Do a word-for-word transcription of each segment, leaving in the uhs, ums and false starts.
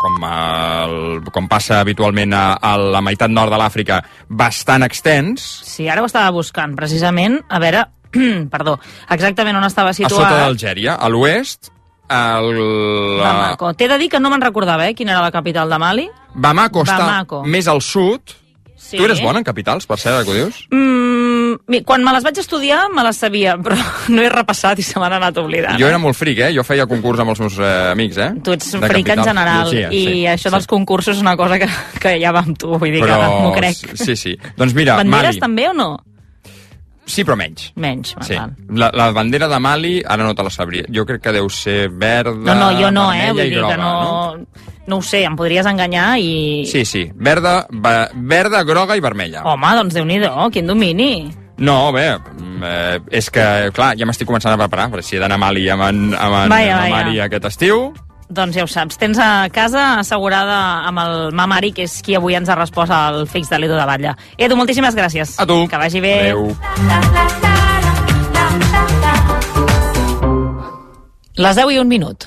com, el, com passa habitualment a, a la meitat nord de l'Àfrica, bastant extens. Sí, ara ho estava buscant, precisament, a veure, perdó, exactament on estava situat. A sota d'Algèria, a l'oest. El... Bamako. T'he de dir que no me'n recordava, eh, quina era la capital de Mali. Bamako està Bamako. més al sud. Sí. Tu eres bona en capitals, per cert, que ho dius? Mm, quan me les vaig estudiar, me les sabia, però no he repassat i se m'han anat oblidant. Jo era molt fric, eh? Jo feia concurs amb els meus eh, amics, eh? Tu ets fric en general, sí, sí, i sí, això sí. dels concursos és una cosa que, que ja va amb tu, vull dir però... que m'ho crec. Sí, sí. Doncs mira, banderes Mali... també o no? Sí, però menys. Menys, sí. La, la bandera de Mali, ara no te la sabria. Jo crec que deu ser verda, no, no, jo no, vermella eh? Vull i groga, dir que no... no? No ho sé, em podries enganyar i... Sí, sí, verda, va, verda, groga i vermella. Home, doncs Déu-n'hi-do, quin domini. No, bé, eh, és que, clar, ja m'estic començant a preparar, perquè si he d'anar a Mali amb en, amb en vaja, vaja. Mari aquest estiu... Doncs ja ho saps, tens a casa assegurada amb el Mamari, que és qui avui ens ha respost al fix de l'Edu de Batlle. Edu, moltíssimes gràcies. A tu. Que vagi bé. Adéu. Les deu i un minut.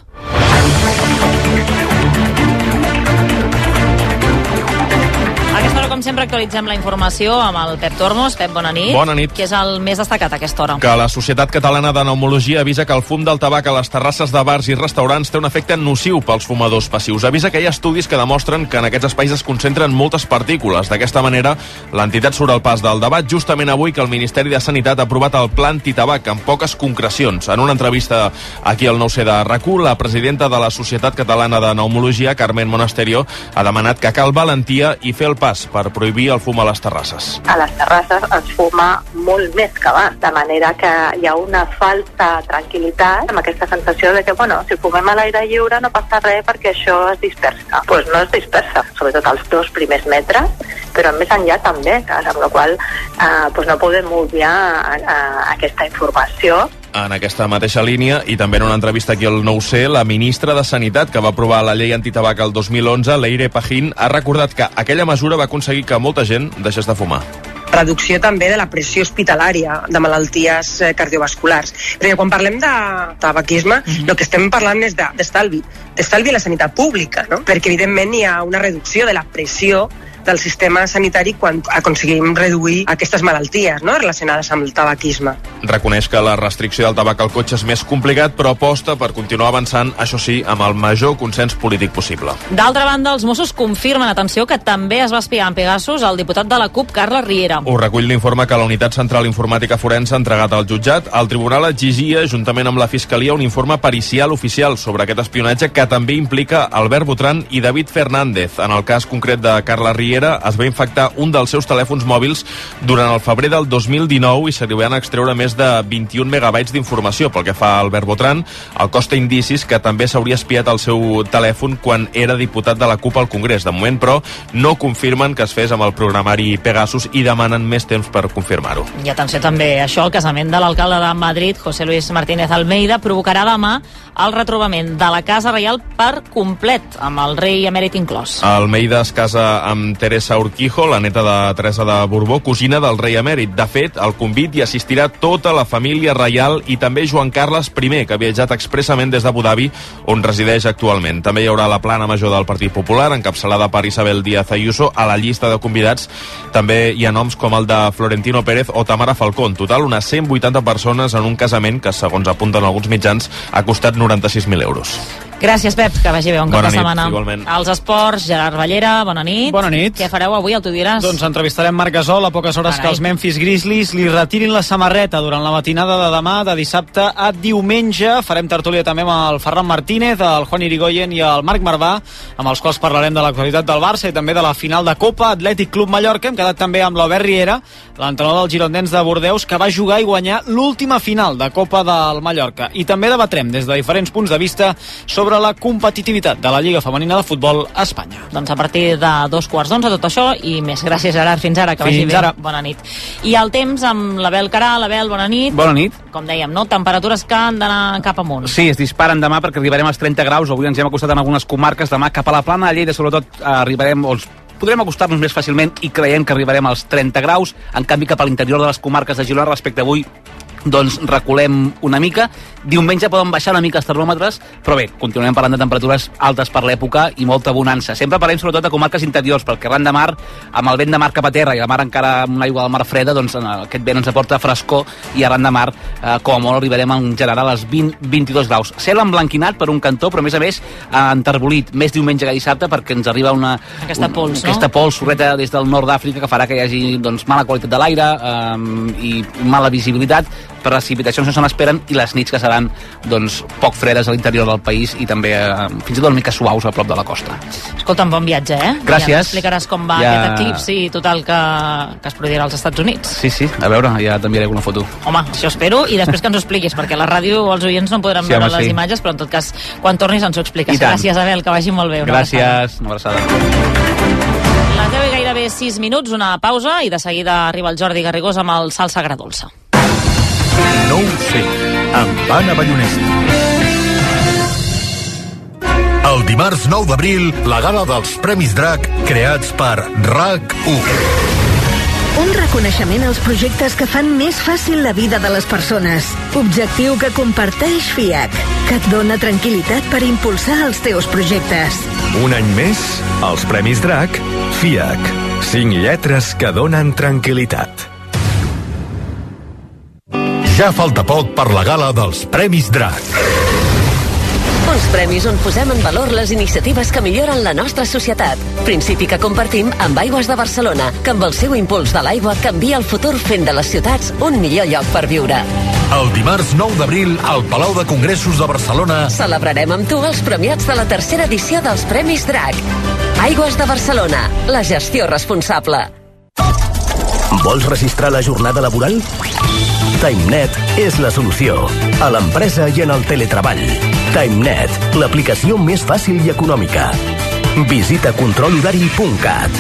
Com sempre, actualitzem la informació amb el Pep Tormos. Pep, bona nit. Bona nit. Què és el més destacat a aquesta hora? Que la Societat Catalana de Pneumologia avisa que el fum del tabac a les terrasses de bars i restaurants té un efecte nociu pels fumadors passius. Avisa que hi ha estudis que demostren que en aquests espais es concentren moltes partícules. D'aquesta manera, l'entitat surt al pas del debat justament avui que el Ministeri de Sanitat ha aprovat el pla antitabac amb poques concrecions. En una entrevista aquí al nou C de RAC u, la presidenta de la Societat Catalana de Pneumologia, Carmen Monasterio, ha demanat que cal valentia i fer el pas per prohibir el fum a les terrasses. A les terrasses es fuma molt més que abans, de manera que hi ha una falsa tranquil·litat amb aquesta sensació de que, bueno, si fumem a l'aire lliure no passa res perquè això es dispersa. Doncs pues no es dispersa, sobretot als dos primers metres, però més enllà també, amb la qual eh, pues no podem obviar eh, aquesta informació. En aquesta mateixa línia, i també en una entrevista aquí al nou C, la ministra de Sanitat, que va aprovar la llei antitabac el dos mil onze, Leire Pajín, ha recordat que aquella mesura va aconseguir que molta gent deixés de fumar. Reducció també de la pressió hospitalària de malalties cardiovasculars. Perquè quan parlem de tabaquisme, mm-hmm. el que estem parlant és d'estalvi, d'estalvi a la sanitat pública, no? Perquè evidentment hi ha una reducció de la pressió del sistema sanitari quan aconseguim reduir aquestes malalties, no?, relacionades amb el tabaquisme. Reconeix que la restricció del tabac al cotxe és més complicat, però aposta per continuar avançant, això sí, amb el major consens polític possible. D'altra banda, els Mossos confirmen, atenció, que també es va espiar en Pegasus el diputat de la CUP, Carles Riera. Ho recull l'informe que la Unitat Central Informàtica Forense ha entregat al jutjat. El tribunal exigia, juntament amb la Fiscalia, un informe pericial oficial sobre aquest espionatge que també implica Albert Botran i David Fernández. En el cas concret de Carles Riera, es va infectar un dels seus telèfons mòbils durant el febrer del dos mil dinou i se li van extreure més de vint-i-un megabytes d'informació. Pel que fa a Albert Botran, el cos té indicis que també s'hauria espiat el seu telèfon quan era diputat de la CUP al Congrés. De moment, però, no confirmen que es fes amb el programari Pegasus i demanen més temps per confirmar-ho. I atenció també, això, el casament de l'alcalde de Madrid, José Luis Martínez Almeida, provocarà demà el retrobament de la Casa Reial per complet, amb el rei emèrit inclòs. Almeida es casa amb Teresa Urquijo, la neta de Teresa de Borbó, cosina del rei emèrit. De fet, al convit hi assistirà tota la família reial i també Joan Carles I, que ha viatjat expressament des d'Abu Dhabi, on resideix actualment. També hi haurà la plana major del Partit Popular, encapçalada per Isabel Díaz Ayuso. A la llista de convidats també hi ha noms com el de Florentino Pérez o Tamara Falcó. En total, unes cent vuitanta persones en un casament que, segons apunten alguns mitjans, ha costat noranta-sis mil euros. Gràcies, Pep, que vagi bé un cap bona de nit, setmana. Igualment. Als esports, Gerard Ballera, bona nit. Bona nit. Què fareu avui, el tu diràs? Doncs entrevistarem Marc Gasol a poques hores Carai. que els Memphis Grizzlies li retirin la samarreta durant la matinada de demà, de dissabte a diumenge. Farem tertúlia també amb el Ferran Martínez, el Juan Irigoyen i el Marc Marvà, amb els quals parlarem de l'actualitat del Barça i també de la final de Copa Atlètic Club Mallorca. Hem quedat també amb l'Albert Riera, l'entrenador dels girondins de Bordeus, que va jugar i guanyar l'última final de Copa del Mallorca. I també debatrem des de diferents punts de vista sobre la competitivitat de la Lliga Femenina de Futbol a Espanya. Doncs a partir de dos quarts d'onze tot això i més. Gràcies, Gerard. Fins ara, que Fins vagi bé. ara. Bona nit. I el temps amb l'Abel Caral. Abel, bona nit. Bona nit. Com dèiem, no? Temperatures que han d'anar cap amunt. Sí, es disparen demà perquè arribarem als trenta graus. Avui ens hem acostat en algunes comarques. Demà cap a la plana de Lleida, sobretot, arribarem... O podrem acostar-nos més fàcilment i creiem que arribarem als trenta graus. En canvi, cap a l'interior de les comarques de Girona respecte a avui doncs reculem una mica. Diumenge poden baixar una mica els termòmetres, però bé, continuem parlant de temperatures altes per l'època i molta bonança. Sempre parlem sobretot de comarques interiors, perquè arran de mar, amb el vent de mar cap a terra i la mar encara amb l'aigua del mar freda, doncs aquest vent ens aporta frescor i arran de mar, eh, com a molt, arribarem en general als vint a vint-i-dos graus. Cel emblanquinat per un cantó, però a més a més enterbolit, més diumenge que dissabte, perquè ens arriba una... Aquesta pols, un, no? Aquesta pols, sorreta des del nord d'Àfrica, que farà que hi hagi doncs, mala qualitat de l'aire eh, i mala visibilitat, precipitacions no se n'esperen i les nits que seran doncs, poc fredes a l'interior del país i també eh, fins i tot una mica suaus a prop de la costa. Escolta'm, bon viatge, eh? Gràcies. Ja explicaràs com va ja... aquest eclipsi i total que, que es produirà als Estats Units. Sí, sí, a veure, ja t'enviaré alguna foto. Home, això espero, i després que ens ho expliquis, perquè a la ràdio els oients no podran sí, veure home, les sí. imatges, però en tot cas, quan tornis ens ho expliques. Gràcies, Abel, que vagi molt bé. Una Gràcies, una abraçada. Les deu i gairebé sis minuts, una pausa, i de seguida arriba el Jordi Garrigós amb el Salsa Agradolça. No ho sé, amb Anna Ballonesta. El dimarts nou d'abril, la gala dels Premis Drac, creats per RAC u. Un reconeixement als projectes que fan més fàcil la vida de les persones. Objectiu que comparteix FIAC, que et dona tranquil·litat per impulsar els teus projectes. Un any més, els Premis Drac, FIAC. Cinc lletres que donen tranquil·litat. Ja falta poc per la gala dels Premis Drac. Uns premis on posem en valor les iniciatives que milloren la nostra societat. Principi que compartim amb Aigües de Barcelona, que amb el seu impuls de l'aigua canvia el futur fent de les ciutats un millor lloc per viure. El dimarts nou d'abril, al Palau de Congressos de Barcelona, celebrarem amb tu els premiats de la tercera edició dels Premis Drac. Aigües de Barcelona, la gestió responsable. Vols registrar la jornada laboral? TimeNet és la solució. A l'empresa i en el teletreball. TimeNet, l'aplicació més fàcil i econòmica. Visita control horari punt cat.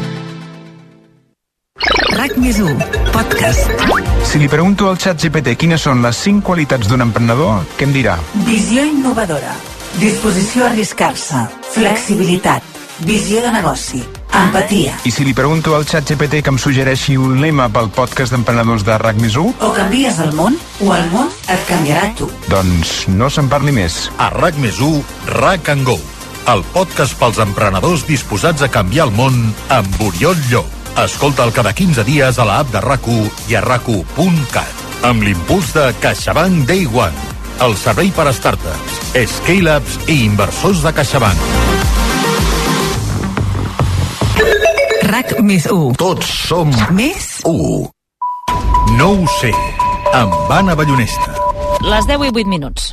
RAC més u, podcast. Si li pregunto al ChatGPT quines són les cinc qualitats d'un emprenedor, què em dirà? Visió innovadora, disposició a arriscar-se, flexibilitat, visió de negoci, empatia. I si li pregunto al ChatGPT que em suggereixi un lema pel podcast d'emprenedors de RAC més u? O canvies el món, o el món et canviarà tu. Doncs no se'n parli més. A RAC més u, RAC and Go, el podcast pels emprenedors disposats a canviar el món amb Oriol Llop. Escolta'l cada quinze dies a l'app de RAC u i a rac u punt cat. Amb l'impuls de CaixaBank Day One, el servei per a startups, scale-ups i inversors de CaixaBank. RAC més u. Tots som més u. No ho sé, amb Anna Ballonesta. Les deu i vuit minuts.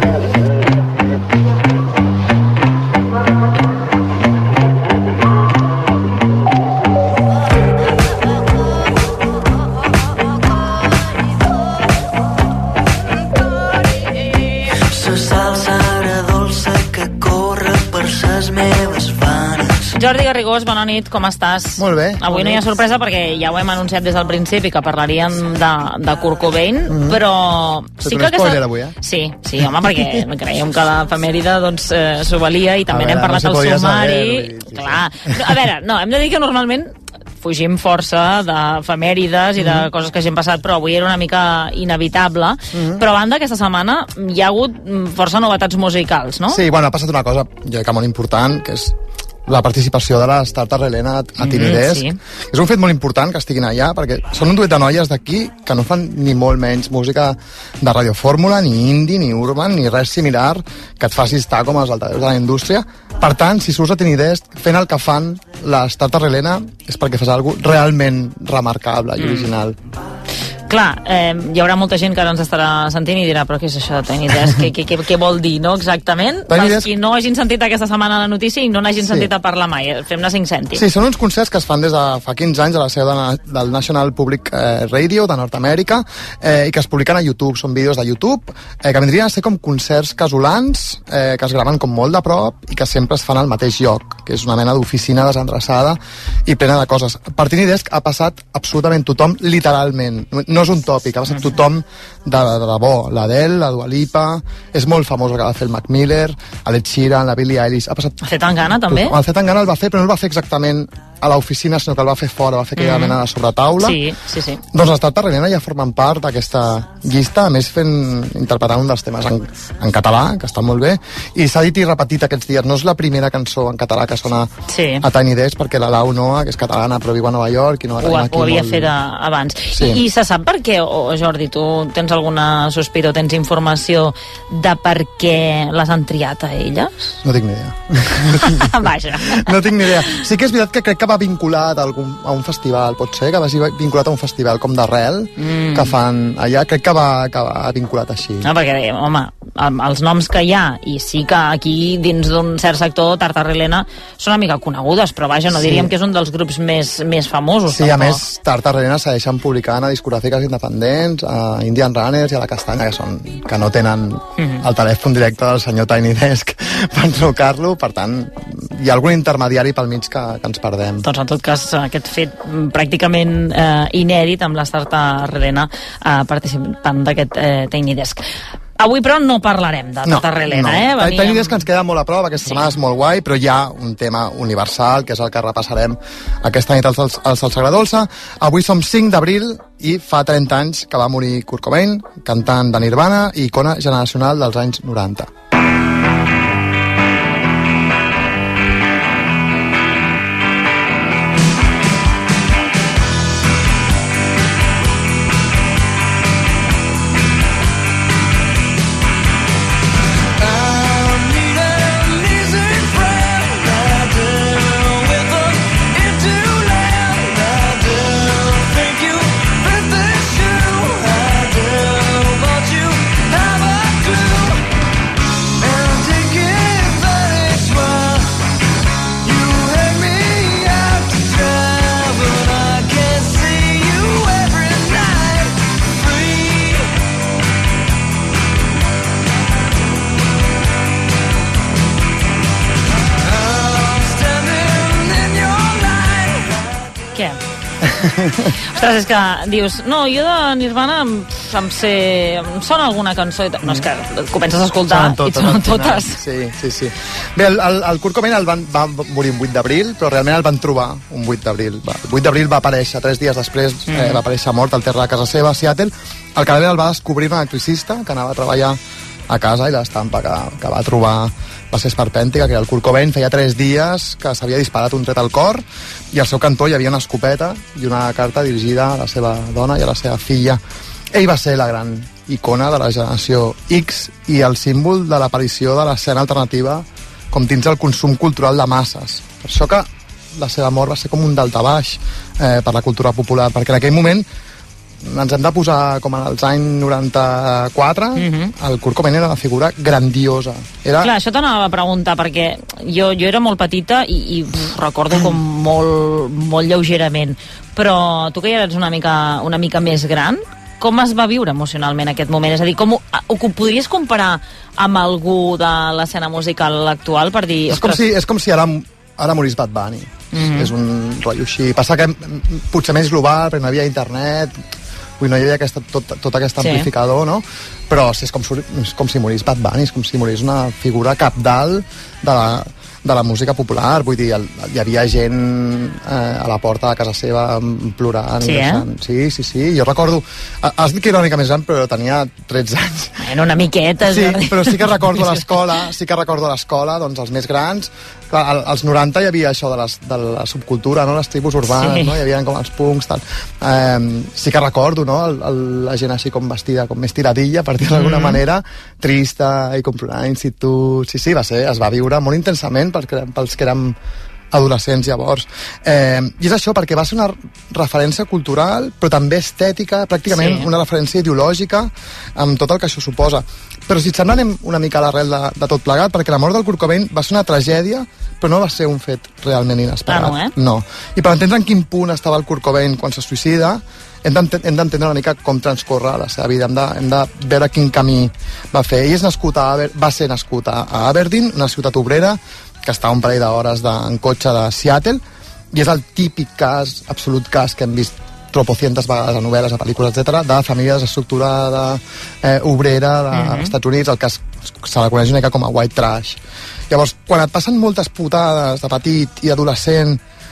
Jordi Garrigós, bona nit, com estàs? Molt bé. Avui no hi ha sorpresa perquè ja ho hem anunciat des del principi que parlaríem de, de Kurt Cobain, mm-hmm. però... Sí que aquesta... spoiler avui, eh? Sí, sí, home, perquè creiem que l'efemèride doncs, eh, s'ho valia i també n'hem parlat no al sumari. Sí, clar. Sí. A veure, no, hem de dir que normalment fugim força d'efemèrides i de mm-hmm. coses que hagin passat, però avui era una mica inevitable. Mm-hmm. Però a banda, aquesta setmana hi ha hagut força novetats musicals, no? Sí, bueno, ha passat una cosa, jo crec que molt important, que és la participació de la Starter Helena a Tiny Desk. Mm, sí. És un fet molt important que estiguin allà, perquè són un duet de noies d'aquí que no fan ni molt menys música de radiofórmula, ni indie, ni urban, ni res similar que et faci estar com els altaveus de la indústria. Per tant, si surts a Tiny Desk fent el que fan la Starter Helena és perquè fas alguna cosa realment remarcable i original. Mm. Clar, eh, hi haurà molta gent que ara ens estarà sentint i dirà, però què és això de Tiny Desk? Què, què, què, què vol dir, no? Exactament. Els qui no hagin sentit aquesta setmana la notícia i no n'hagin sí. sentit a parlar mai. Fem-ne cinc cèntims. Sí, són uns concerts que es fan des de fa quinze anys a la seu de, del National Public eh, Radio de Nord-Amèrica eh, i que es publiquen a YouTube. Són vídeos de YouTube eh, que vindrien a ser com concerts casolans eh, que es graven com molt de prop i que sempre es fan al mateix lloc, que és una mena d'oficina desendreçada i plena de coses. Per Tiny Desk ha passat absolutament tothom, literalment. No és un tòpic, ha passat tothom de, de, de bo. L'Adele, la Dua Lipa, és molt famós el que va fer el Mac Miller, el Ed Sheeran, la Billie Eilish, ha passat... El Zetangana també? El Zetangana el va fer, però no el va fer exactament a l'oficina, sinó que el va fer fora, va fer aquella mm. mena de sobretaula. Sí, sí, sí. Doncs les Tarta Relena ja formen part d'aquesta llista, a més fent, interpretant un dels temes en, en català, que està molt bé, i s'ha dit i repetit aquests dies, no és la primera cançó en català que sona sí. a Tiny Desk, perquè la Lau Noa, que és catalana però viu a Nova York, i no la tenim aquí ho havia molt... fet a, abans. Sí. I, I se sap per què, o Jordi, tu tens alguna sospita o tens informació de per què les han triat a elles? No tinc ni idea. Vaja. No tinc ni idea. Sí que és veritat que crec que va vinculat a, algun, a un festival, pot ser, que va vinculat a un festival com d'Arrel, mm. que fan allà, crec que va, que va vinculat així. No, perquè, home, els noms que hi ha, i sí que aquí, dins d'un cert sector, Tarta Relena, són una mica conegudes, però vaja, no sí. diríem que és un dels grups més, més famosos. Sí, tampoc. A més, Tarta Relena segueixen publicant a discogràfiques independents, a Indian Runners i a La Castanya, que són que no tenen mm-hmm. el telèfon directe del senyor Tiny Desk per trucar-lo, per tant, hi ha algun intermediari pel mig que, que ens perdem. Doncs en tot cas, aquest fet pràcticament eh, inèdit amb la Tarta Relena eh, participant d'aquest eh, Tiny Desk. Avui, però, no parlarem de Tarta Relena, no. eh? Veníem... Tiny Desk ens queda molt a prop, aquesta sí. setmana és molt guai, però hi ha un tema universal, que és el que repassarem aquesta nit als, als Salsa Agradolça. Avui som cinc d'abril i fa trenta anys que va morir Kurt Cobain, cantant de Nirvana i icona generacional dels anys noranta. Ostres, és que dius, no, jo de Nirvana em, em, sé, em sona alguna cançó, i no, és que comences a escoltar totes, i sonen totes. Sí, sí, sí. Bé, el, el, el Kurt Cobain el van, va morir un vuit d'abril, però realment el van trobar un vuit d'abril. El vuit d'abril va aparèixer, tres dies després mm. eh, va aparèixer mort al terra de casa seva, a Seattle. El cadàver el va descobrir un electricista que anava a treballar a casa, i l'estampa que, que va trobar va ser esperpèntica, que el Kurt Cobain feia tres dies que s'havia disparat un tret al cor, i al seu cantó hi havia una escopeta i una carta dirigida a la seva dona i a la seva filla. Ell va ser la gran icona de la generació X i el símbol de l'aparició de l'escena alternativa com dins el consum cultural de masses. Per això que la seva mort va ser com un daltabaix eh, per la cultura popular, perquè en aquell moment ens hem de posar com en els anys noranta-quatre, mm-hmm. el Kurt Cobain era una figura grandiosa. Era... Clar, això t'anava a preguntar, perquè jo, jo era molt petita i, i uf, recordo com molt, molt lleugerament, però tu que ja eres una mica, una mica més gran, com es va viure emocionalment aquest moment? És a dir, com ho, ho podries comparar amb algú de l'escena musical actual per dir... És com si, és com si ara, ara morís Bad Bunny. Mm-hmm. És un rotllo així. Passa que potser més global, perquè no havia internet... Vull, no hi havia aquesta, tot, tot aquest amplificador, sí. no? Però sí, és, com, és com si morís Bad Bunny, és com si morís una figura capdalt de la, de la música popular. Vull dir, el, hi havia gent eh, a la porta de casa seva plorant. Sí, i deixant. eh? Sí, sí, sí. Jo recordo... Has dit que era una mica més gran, però tenia tretze anys. Bueno, una miqueta. Sí, però sí que recordo l'escola, sí que recordo l'escola, doncs els més grans. Clar, als noranta hi havia això de, les, de la subcultura, no? Les tribus urbanes, sí. no? Hi havia com els punks, tal. Eh, sí que recordo, no? El, el, la gent així com vestida, com més tiradilla, per dir-ho d'alguna mm. manera, trista, i com plorant a institut... Sí, sí, va ser, es va viure molt intensament perquè, pels que érem adolescents llavors. Eh, I és això, perquè va ser una referència cultural, però també estètica, pràcticament sí. una referència ideològica, amb tot el que això suposa. Però si et sembla, anem una mica a l'arrel de, de tot plegat, perquè la mort del Kurt Cobain va ser una tragèdia, però no va ser un fet realment inesperat. Ah, no, eh? No. I per entendre en quin punt estava el Kurt Cobain quan se suïcida, hem d'entendre una mica com transcorre la seva vida, hem de, hem de veure quin camí va fer. Ell és nascut a Aber, va ser nascut a, a Aberdeen, una ciutat obrera, que està a un parell d'hores de, en cotxe de Seattle, i és el típic cas, absolut cas, que hem vist tropocientes vegades a novel·les, a pel·lícules, etcètera, de família desestructurada, eh, obrera dels mm-hmm. Estats Units, el cas se la coneix una mica com a white trash. Llavors, quan et passen moltes putades de petit i adolescent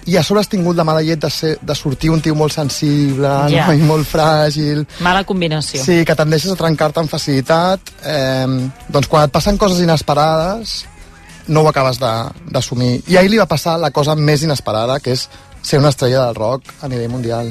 i a sobre has tingut la mala llet de, ser, de sortir un tio molt sensible, Ja. no? I molt fràgil. Mala combinació. Sí, que tendeixes a trencar-te amb facilitat. Eh, doncs quan et passen coses inesperades, no ho acabes de- d'assumir. I ahir li va passar la cosa més inesperada, que és ser una estrella del rock a nivell mundial.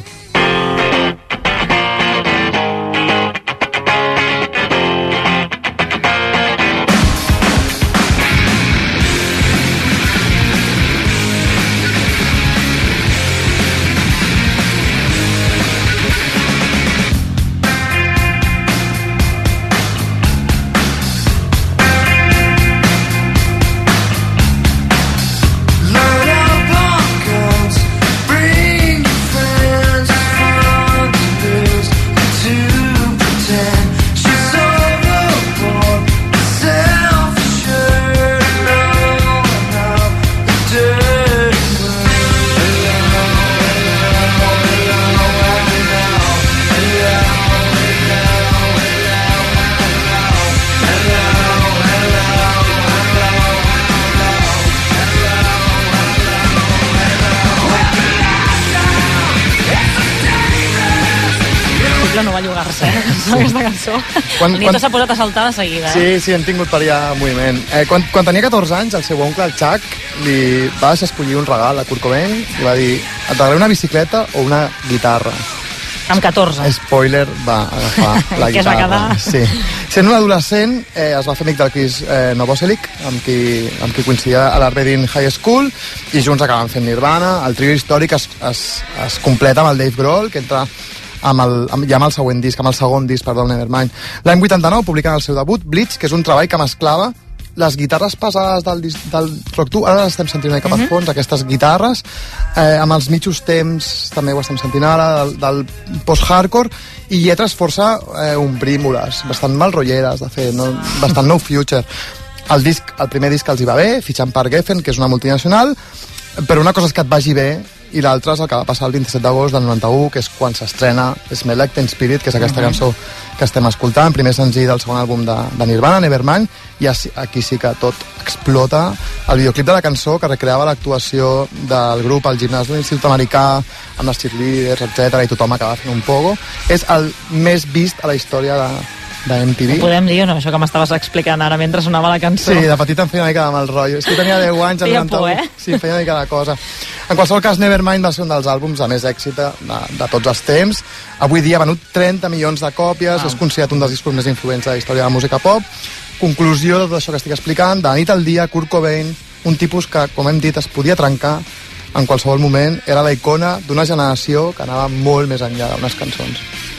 No va llogar-se, eh, sí. Aquesta cançó. Quan- El Nieto quan- s'ha posat a saltar de seguida, eh? Sí, sí, hem tingut per allà moviment. Eh, quan, quan tenia catorze anys, el seu oncle, el Chuck, li va deixar escollir un regal a Kurt Cobain i va dir, et regalaré una bicicleta o una guitarra. Amb catorze. Spoiler, va agafar la Que es va guitarra. quedar. Sí. Sent un adolescent, eh, es va fer amic del Chris eh, Novoselic, amb qui, amb qui coincidia a l'Arbedin High School, i junts acaben fent Nirvana. El trio històric es, es, es completa amb el Dave Grohl, que entra amb el, amb, ja amb el següent disc, amb el segon disc, perdó, Nevermind. L'any vuitanta-nou publiquen el seu debut, Bleach, que és un treball que mesclava les guitarres pesades del, dis- del Rock two, ara les estem sentint una mica per fons, aquestes guitarres, eh, amb els mitjos temps, també ho estem sentint ara, del, del post-hardcore, i lletres força eh, ombrímoles, bastant malrotlleres, de fet, no? Bastant no future. El, disc, el primer disc els hi va bé, fitxant per Geffen, que és una multinacional, però una cosa és que et vagi bé, i l'altra és el que va passar el vint-i-set d'agost del noranta-u, que és quan s'estrena Smell Like Teen Spirit, que és aquesta Mhm. cançó que estem escoltant, primer senzill del segon àlbum de, de Nirvana, Nevermind, i així- aquí sí que tot explota. El videoclip de la cançó, que recreava l'actuació del grup al gimnàs de l'Institut Americà, amb les cheerleaders, etcètera, i tothom acaba fent un pogo, és el més vist a la història de, de M T V. Ho podem dir o no, això que m'estaves explicant ara mentre sonava la cançó? Sí, de petit em feia una mica de mal rotllo. És que tenia deu anys, el Feia noranta-u. por, eh? Sí, em feia una mica de cosa. En qualsevol cas, Nevermind va ser un dels àlbums de més èxit de, de, de tots els temps. Avui dia ha venut trenta milions de còpies, Wow. és considerat un dels discos més influents de la història de la música pop. Conclusió de tot això que estic explicant, de la nit al dia, Kurt Cobain, un tipus que, com hem dit, es podia trencar en qualsevol moment, era la icona d'una generació que anava molt més enllà d'unes cançons.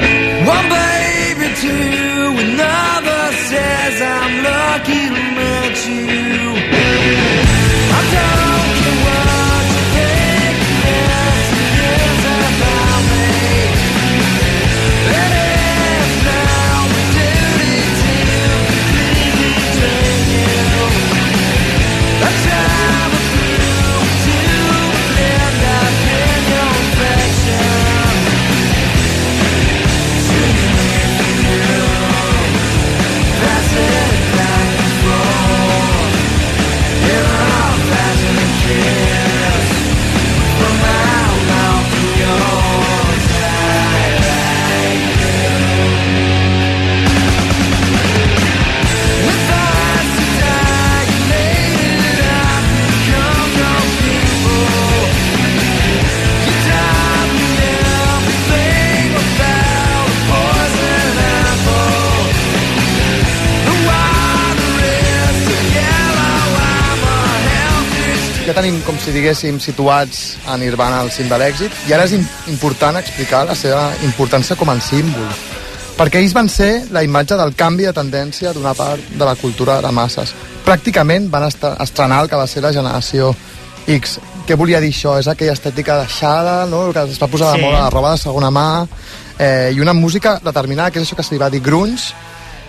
One baby, two, another says I'm lucky to meet you. I don't care what you think, yes, yes, about me. It is now my duty to completely drain you. I travel through to end up in your affection. Ja tenim, com si diguéssim, situats a Nirvana al cim de l'èxit, i ara és im- important explicar la seva importància com a símbol, perquè ells van ser la imatge del canvi de tendència d'una part de la cultura de masses. Pràcticament van est- estrenar el que va ser la generació X. Què volia dir això? És aquella estètica deixada, no? Que es va posar de Sí. moda la roba de segona mà, eh, i una música determinada, que és això que se li va dir grunge,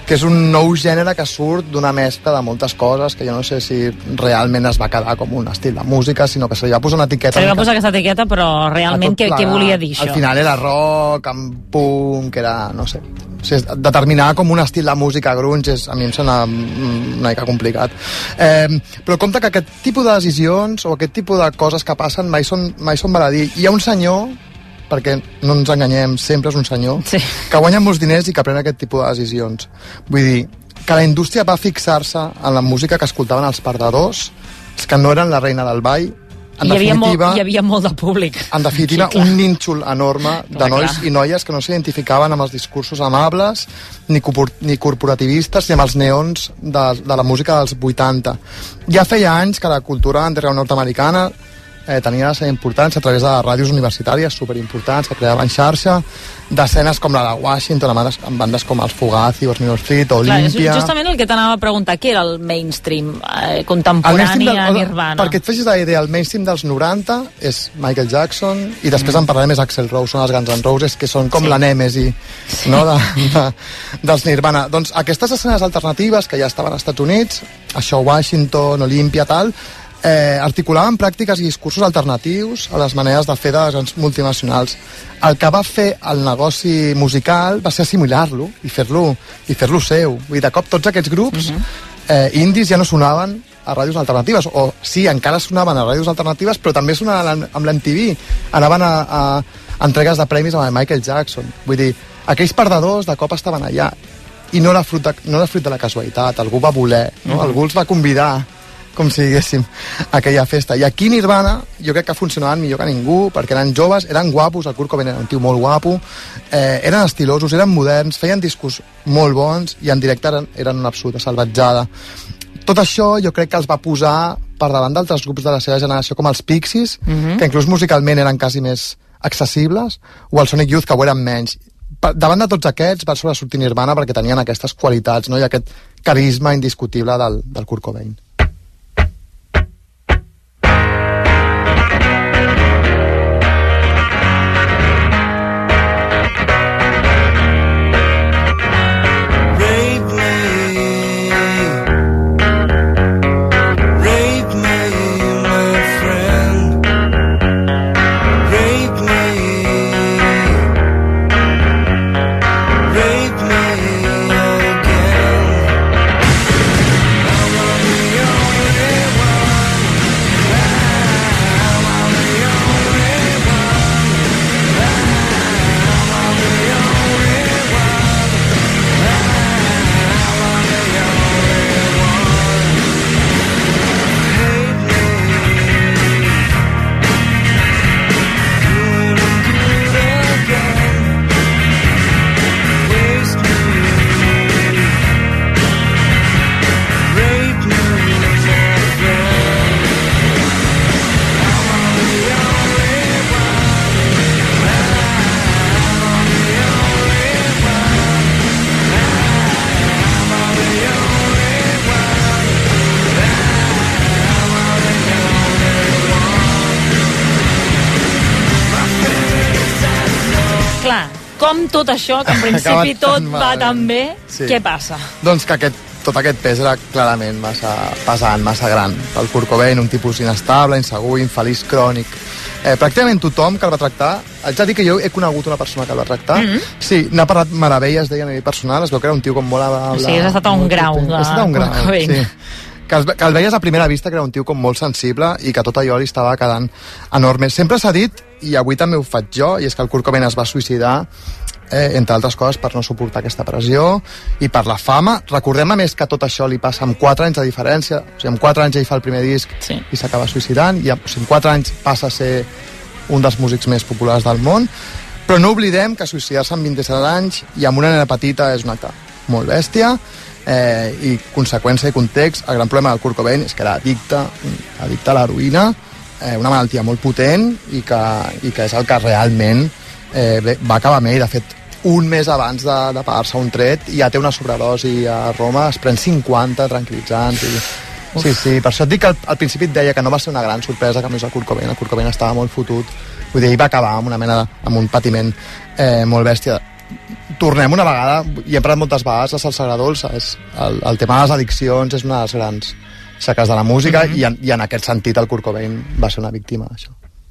que és un nou gènere que surt d'una mescla de moltes coses, que jo no sé si realment es va quedar com un estil de música, sinó que se li va posar una etiqueta. Se li va posar aquesta etiqueta, però realment què, què volia dir això? Al final era rock, amb punk, era, no sé... O sigui, determinar com un estil de música grunge és, a mi em sembla una mica complicat. Eh, però compte que aquest tipus de decisions o aquest tipus de coses que passen mai són, mai són baladí. Hi ha un senyor, perquè no ens enganyem, sempre és un senyor, sí. que guanya molts diners i que pren aquest tipus de decisions. Vull dir, que la indústria va fixar-se en la música que escoltaven els perdedors, els que no eren la reina del ball. En hi, havia molt, hi havia molt de públic. En definitiva, sí, un nínxol enorme de clar, nois clar. i noies que no s'identificaven amb els discursos amables, ni, ni corporativistes, ni amb els neons de, de la música dels vuitanta. Ja feia anys que la cultura underground nord-americana eh, tenia la seva importància a través de ràdios universitàries superimportants que creaven xarxa, d'escenes com la de Washington, amb bandes, amb bandes com els Fugazi, els New York Street, Olympia... Justament el que t'anava a preguntar, què era el mainstream eh, contemporani a Nirvana? Perquè et facis la idea, el mainstream dels noranta és Michael Jackson, i després mm. en parlarem és Axl Rose, són els Guns N' Roses, que són com sí. la nèmesi sí. no, de, de, dels Nirvana. Doncs aquestes escenes alternatives que ja estaven als Estats Units, això Washington, Olympia, tal... Eh, articulaven pràctiques i discursos alternatius a les maneres de fer de les grans multinacionals. El que va fer el negoci musical va ser assimilar-lo i fer-lo i fer-lo seu. Vull dir, de cop tots aquests grups uh-huh. eh, indis ja no sonaven a ràdios alternatives, o sí, encara sonaven a ràdios alternatives, però també sonaven amb l'M T V, anaven a, a entregues de premis amb Michael Jackson. Vull dir, aquells perdedors de cop estaven allà, i no era fruit de, no era fruit de la casualitat, algú va voler, no? Uh-huh. Algú els va convidar, com si diguéssim, aquella festa. I aquí Nirvana jo crec que funcionaven millor que ningú, perquè eren joves, eren guapos, el Kurt Cobain era un tio molt guapo, eh, eren estilosos, eren moderns, feien discos molt bons i en directe eren, eren una absoluta salvatjada. Tot això jo crec que els va posar per davant d'altres grups de la seva generació, com els Pixies, uh-huh. que inclús musicalment eren quasi més accessibles, o el Sonic Youth, que ho eren menys. Davant de tots aquests va sobresortir Nirvana perquè tenien aquestes qualitats, no? I aquest carisma indiscutible del, del Kurt Cobain. Com tot això, que en principi tot va tan bé, sí. Què passa? Doncs que aquest, tot aquest pes era clarament massa pesant, massa gran. El Kurt Cobain, un tipus inestable, insegur, infeliç, crònic. Eh, pràcticament tothom que el va tractar, haig de dir que jo he conegut una persona que el va tractar, mm-hmm. sí, n'ha parlat meravelles, deia a nivell personal, es veu que era un tio com molt amable. O sigui, has estat a un grau de Kurt Cobain. Sí. Que el, que el veies a primera vista que era un tio com molt sensible i que tot allò li estava quedant enorme. Sempre s'ha dit, i avui també ho faig jo, i és que el Kurt Cobain es va suïcidar, eh, entre altres coses per no suportar aquesta pressió i per la fama. Recordem a més que tot això li passa amb quatre anys de diferència, o sigui, amb quatre anys ell fa el primer disc sí. i s'acaba suïcidant, i o sigui, amb quatre anys passa a ser un dels músics més populars del món, però no oblidem que suïcidar-se amb vint-i-set anys i amb una nena petita és un acte molt bèstia, eh, i conseqüència i context, el gran problema del Kurt Cobain és que era addicte, addicte a l'heroïna, eh, una malaltia molt potent i que, i que és el que realment eh, va acabar amb ell. De fet, un mes abans de, de pagar-se un tret ja té una sobredosi a Roma, es pren cinquanta tranquil·litzants i... sí, sí, per això et dic que al, al principi et deia que no va ser una gran sorpresa que més el Kurt Cobain, el Kurt Cobain estava molt fotut, vull dir, ell va acabar amb una mena de, amb un patiment eh, molt bèstia. tornem una vegada, i hem parlat moltes vegades, la salsa agradolça, és el, el tema de les addiccions és una de les grans xaques de la música, mm-hmm. i, en, i en aquest sentit el Kurt Cobain va ser una víctima d'això.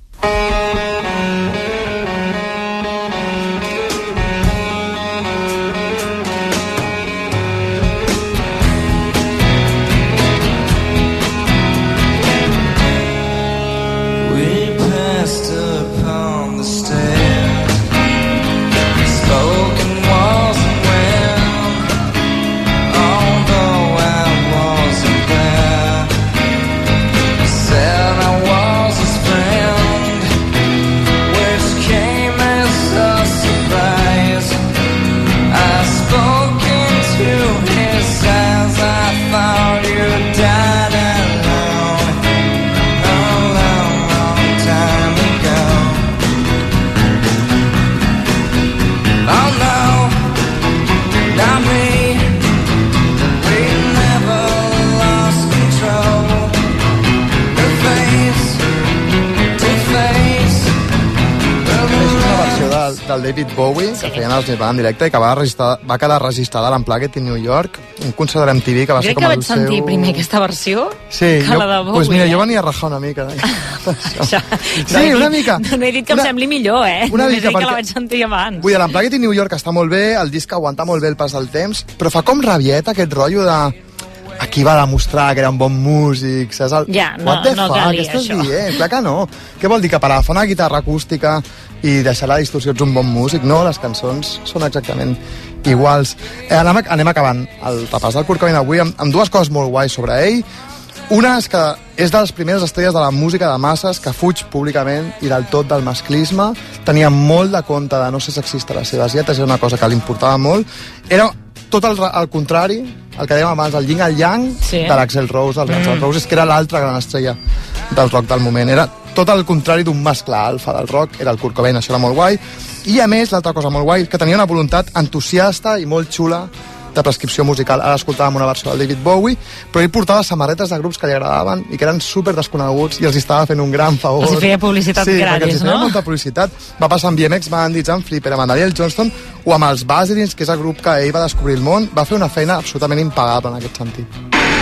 Del David Bowie, sí. que feien els Nirvana en directe i que va, va quedar registrada a l'Unplugged in New York, un concert de M T V que va jo ser com que el vaig seu... sentir primer aquesta versió sí, que jo, la de Bowie. Pues mira, eh? jo venia a rajar una mica. ja, sí, una mica. No, no he dit que una, em sembli millor, eh? Una Només mica, dic que perquè... la vaig sentir abans. Vull dir, l'Unplugged in New York està molt bé, el disc aguanta molt bé el pas del temps, però fa com rabieta aquest rotllo de... Aquí va demostrar que era un bon músic, saps? El... Ja, no, What the no fuck, calia, què estàs això. dient? Clar que no. Què vol dir, que per agafar una guitarra acústica i deixar la distorsió ets un bon músic? No, les cançons són exactament iguals. Eh, anem, anem acabant el repàs del Kurt Cobain avui amb, amb dues coses molt guais sobre ell. Una és que és de les primeres estrelles de la música de masses que fuig públicament i del tot del masclisme. Tenia molt de compte de no ser sexista a les seves dietes, era una cosa que li importava molt. Era tot el, el contrari, el que dèiem abans, el yin al yang sí. de l'Axl Rose, del Guns N' Roses, que era l'altra gran estrella del rock del moment. Era tot el contrari d'un mascle alfa del rock, era el Kurt Cobain, això era molt guai. I a més, l'altra cosa molt guai, que tenia una voluntat entusiasta i molt xula de prescripció musical. Ara escoltàvem una versió del David Bowie, però ell portava samarretes de grups que li agradaven i que eren super desconeguts i els estava fent un gran favor. Els feia publicitat sí, gratis, no? Sí, molta publicitat. Va passar amb B M X Bandits, amb Flipper, amb Daniel Johnston o amb els Bazilins, que és el grup que ell va descobrir el món. Va fer una feina absolutament impagable en aquest sentit.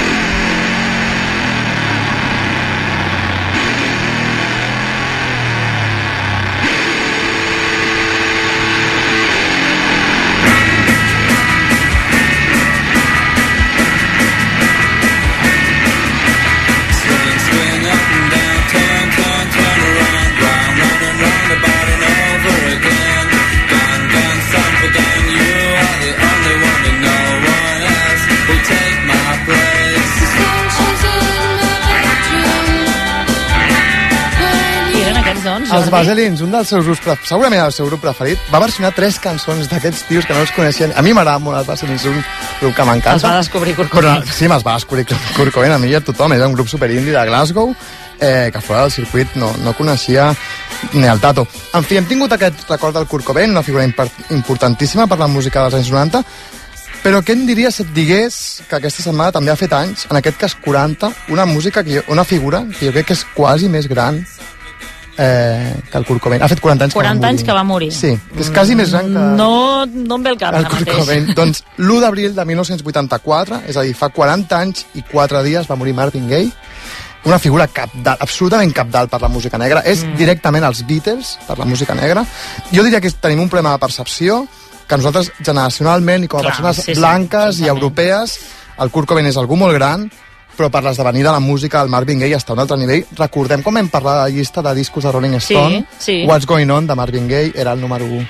Els Vaselins, un dels seus grups, segurament el seu grup preferit, va versionar tres cançons d'aquests tios que no els coneixien. A mi m'agrada molt els Vaselins, un grup que m'encanta. Els va descobrir Kurt Cobain. Però, sí, me'ls va descobrir Kurt Cobain, a mi i a tothom. Era un grup superindie de Glasgow, eh, que fora del circuit no, no coneixia ni el tato. En fi, hem tingut aquest record del Kurt Cobain, una figura importantíssima per la música dels anys noranta, però què em diries si et digués que aquesta setmana també ha fet anys, en aquest cas quaranta, una música, que jo, una figura que jo crec que és quasi més gran eh, que el Kurt Cobain. Ha fet quaranta anys quaranta que va morir. anys que va morir. Sí, que és quasi més gran que... No, no em ve el cap el ara Kurt mateix. Cobain. Doncs l'u d'abril de mil nou-cents vuitanta-quatre, és a dir, fa quaranta anys i quatre dies va morir Marvin Gaye, una figura capdalt, absolutament capdalt per la música negra. És mm. directament els Beatles per la música negra. Jo diria que tenim un problema de percepció, que nosaltres generacionalment i com a Clar, persones sí, sí, blanques sí, i europees, el Kurt Cobain és algú molt gran, però per l'esdevenir de la música el Marvin Gaye està a un altre nivell. Recordem com vam parlar de la llista de discos de Rolling Stone, sí, sí. What's Going On de Marvin Gaye era el número u.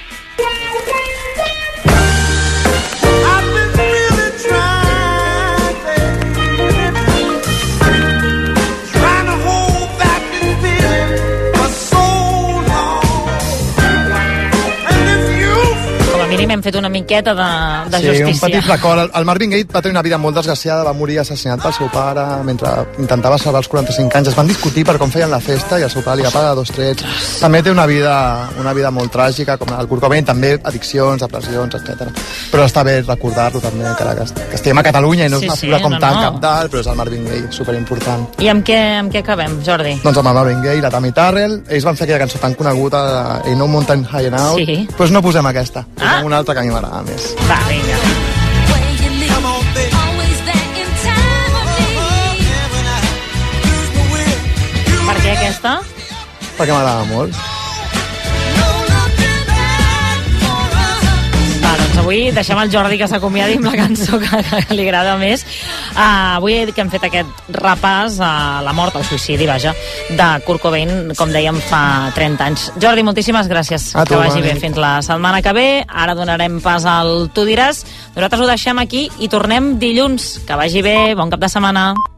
Hem fet una miqueta de, de sí, justícia. Un petit record. El, el Marvin Gaye va tenir una vida molt desgraciada, va morir assassinat pel seu pare mentre intentava salvar els quaranta-cinc anys. Es van discutir per com feien la festa i el seu pare li va pagar dos trets. També té una vida, una vida molt tràgica, com el Kurt Cobain, també addiccions, depressions, etcètera. Però està bé recordar-lo també, que, que estiguem a Catalunya i no és sí, una figura sí, com no, tan no. capdalt, però és el Marvin Gaye, superimportant. I amb què, amb què acabem, Jordi? Doncs amb el Marvin Gaye, la Tammy Terrell, ells van fer aquella cançó tan coneguda de Ain't No Mountain High Enough, sí. doncs no posem aquesta, posem ah. una l'altra que a mi m'agrada més. Va, vinga. Per què aquesta? Perquè m'agrada molt. Va, doncs avui deixem el Jordi que s'acomiadi amb la cançó que, que li agrada més. Uh, avui que hem fet aquest repàs a la mort, al suïcidi, vaja, de Kurt Cobain, com dèiem, fa trenta anys. Jordi, moltíssimes gràcies. A tu, que vagi bé nit. fins la setmana que ve. Ara donarem pas al Tu diràs. Nosaltres ho deixem aquí i tornem dilluns. Que vagi bé, bon cap de setmana.